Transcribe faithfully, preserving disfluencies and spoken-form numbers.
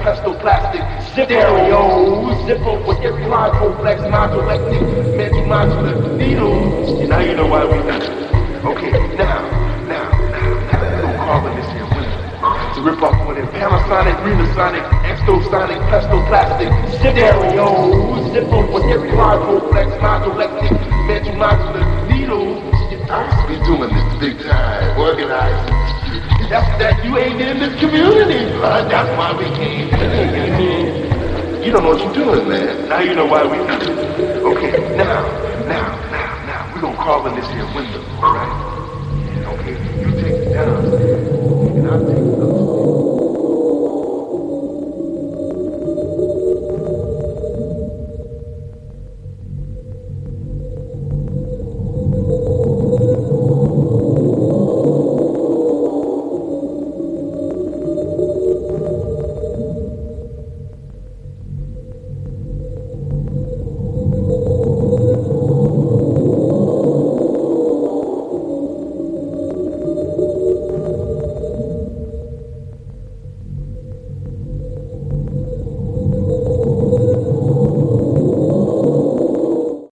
pestoplastic, stereo, zipper with every hydroflex, modulectic, medumodular needles. And now you know why we do it. Okay, now, now, now, now, no carbon this here winner. To rip off one of them Panasonic, Renasonic, extosonic, pestoplastic, stereo, zipper with every hydroflex, modulectic, medumodular needles. I used to be doing this big time, organized. That's that you ain't in this community, blood. That's why we came. You don't know what you're doing, man. Now you know why we do it.